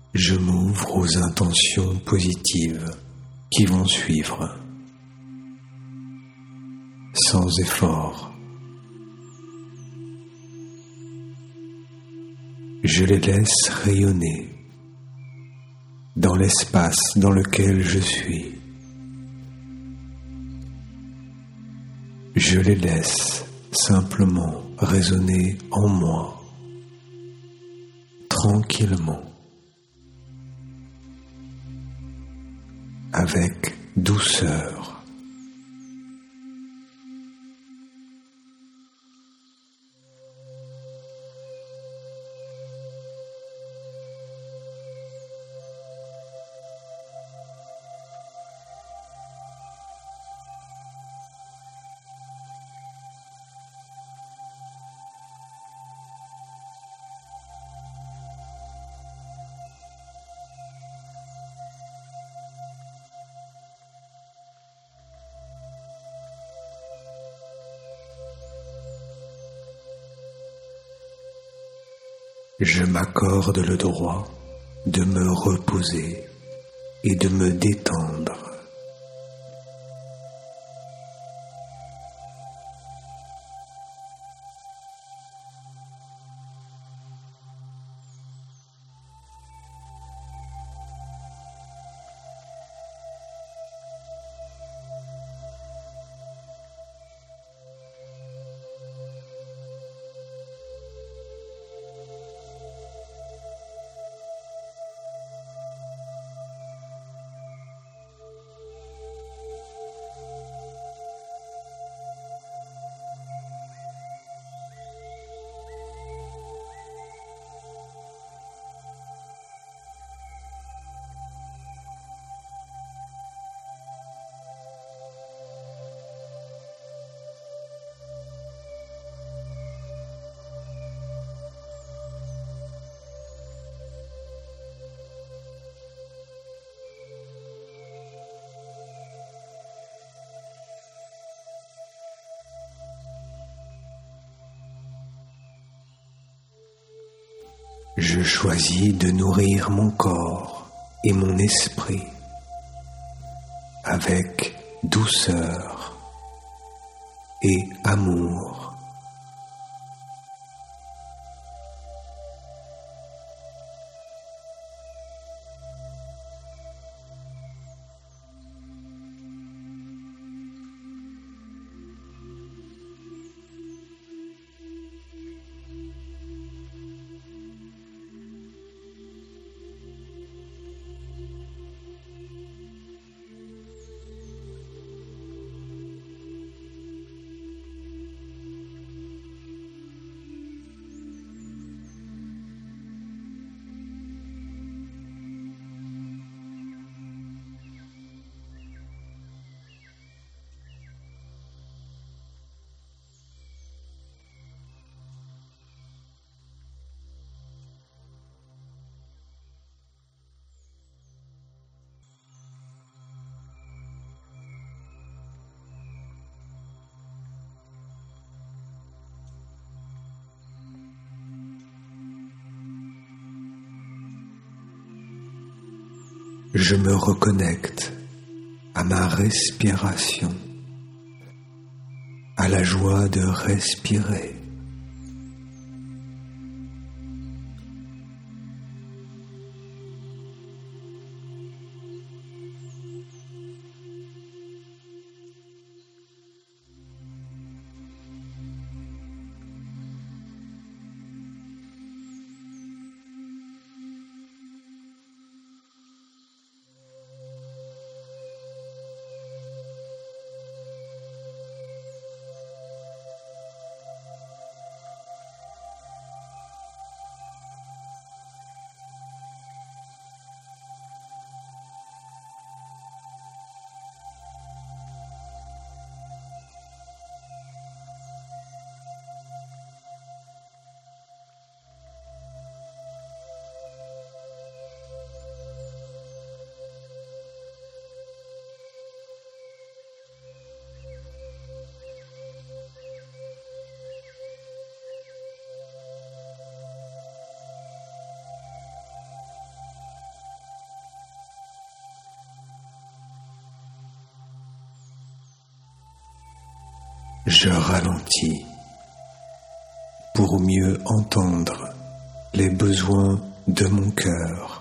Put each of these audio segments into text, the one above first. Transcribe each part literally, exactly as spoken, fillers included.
Je m'ouvre aux intentions positives qui vont suivre, sans effort. Je les laisse rayonner dans l'espace dans lequel je suis. Je les laisse simplement résonner en moi, tranquillement, avec douceur. Je m'accorde le droit de me reposer et de me détendre. Je choisis de nourrir mon corps et mon esprit avec douceur et amour. Je me reconnecte à ma respiration, à la joie de respirer. Je ralentis pour mieux entendre les besoins de mon cœur.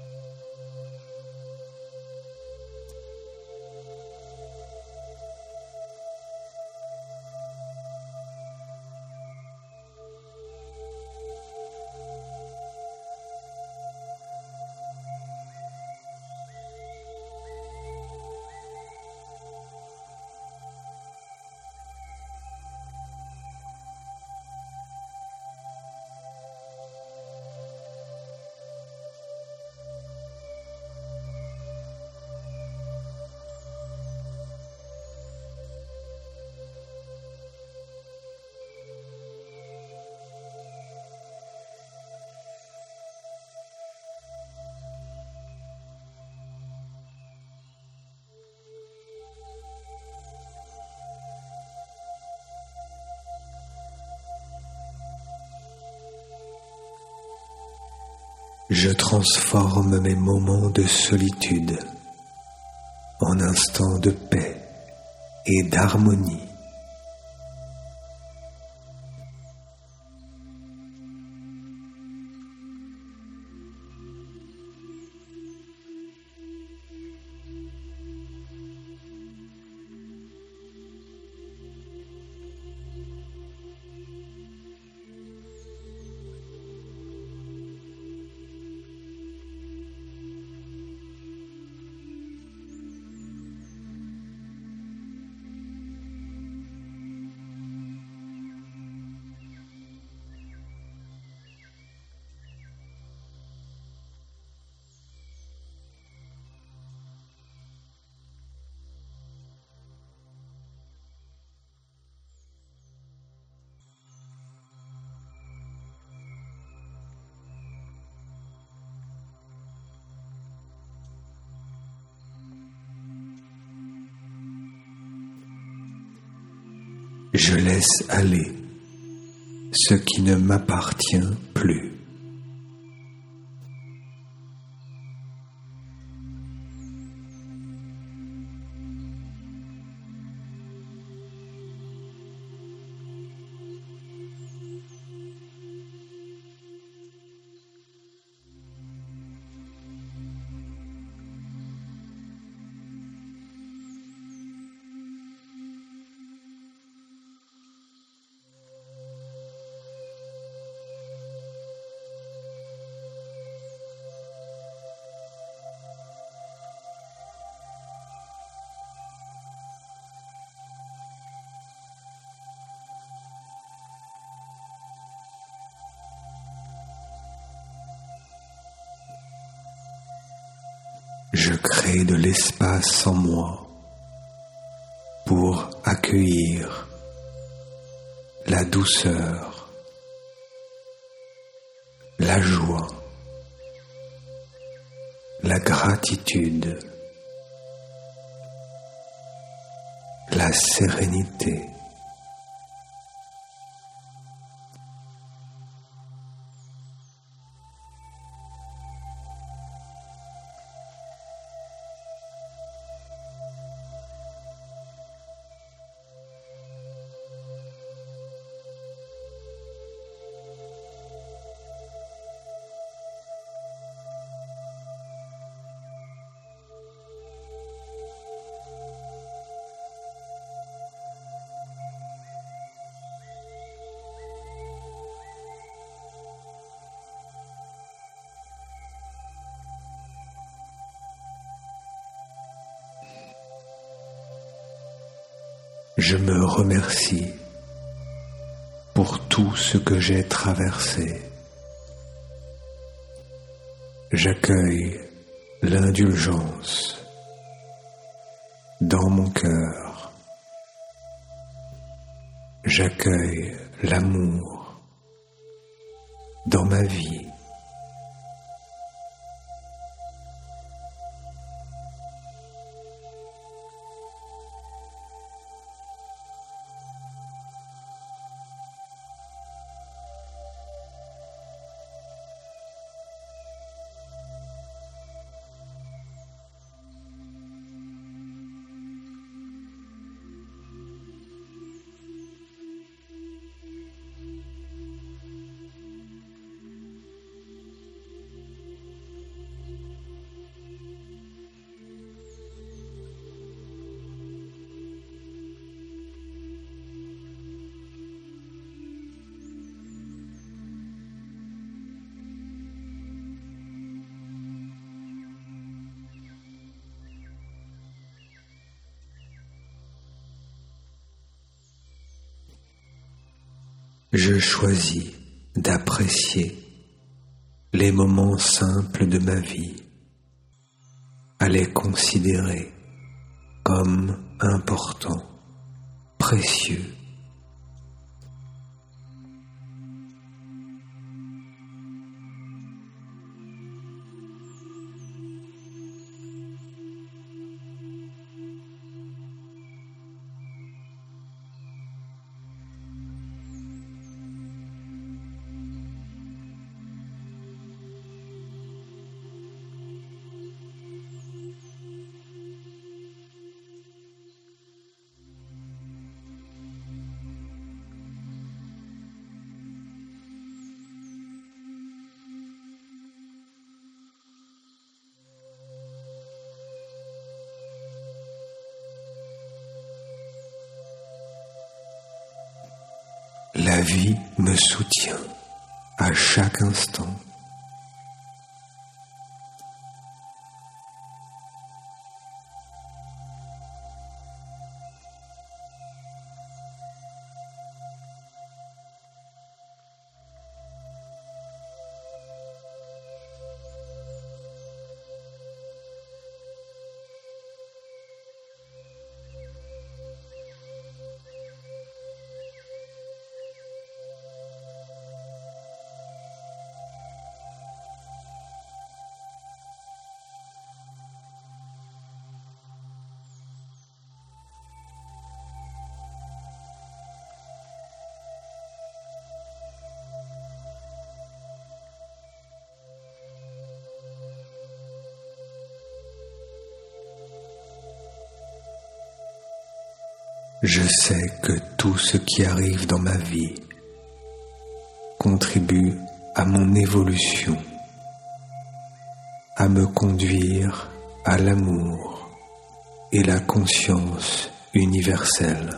Je transforme mes moments de solitude en instants de paix et d'harmonie. Je laisse aller ce qui ne m'appartient plus. Je crée de l'espace en moi pour accueillir la douceur, la joie, la gratitude, la sérénité. Je me remercie pour tout ce que j'ai traversé. J'accueille l'indulgence dans mon cœur. J'accueille l'amour dans ma vie. je choisis d'apprécier les moments simples de ma vie, à les considérer comme importants, précieux. La vie me soutient à chaque instant. Je sais que tout ce qui arrive dans ma vie contribue à mon évolution, à me conduire à l'amour et la conscience universelle.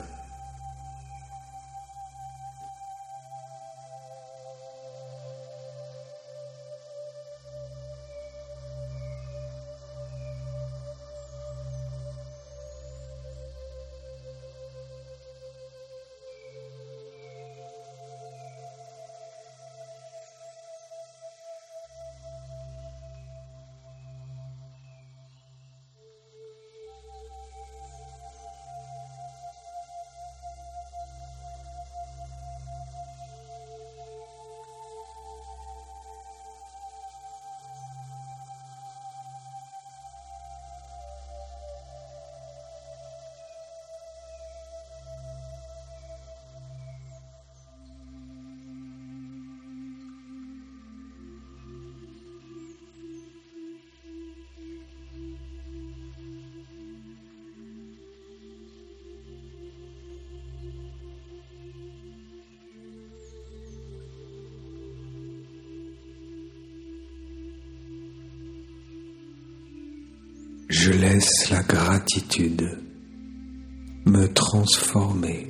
Je laisse la gratitude me transformer.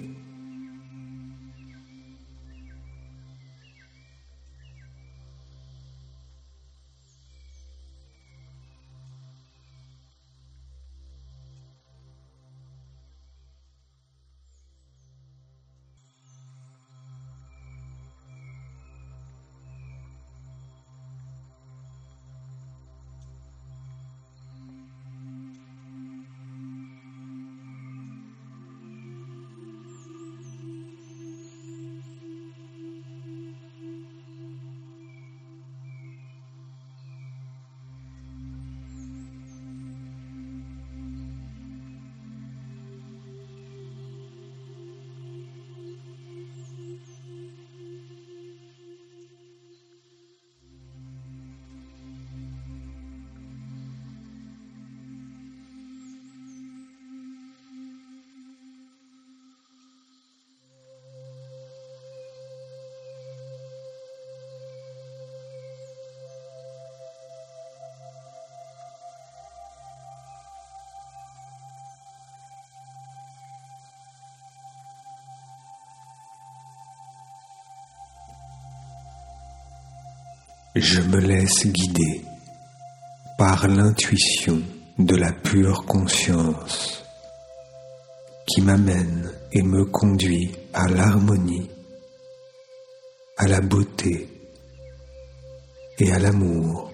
Je me laisse guider par l'intuition de la pure conscience qui m'amène et me conduit à l'harmonie à la beauté et à l'amour.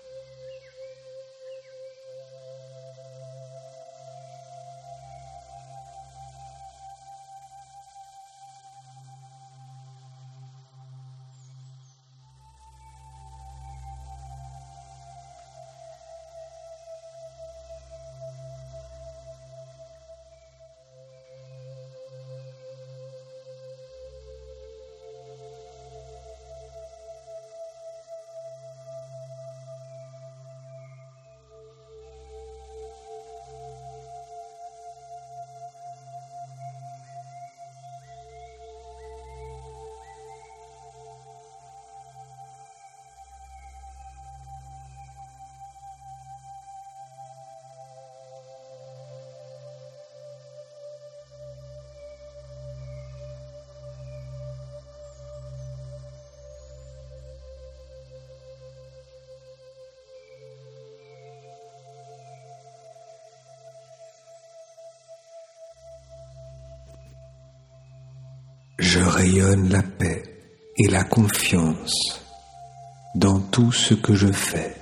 Je rayonne la paix et la confiance dans tout ce que je fais.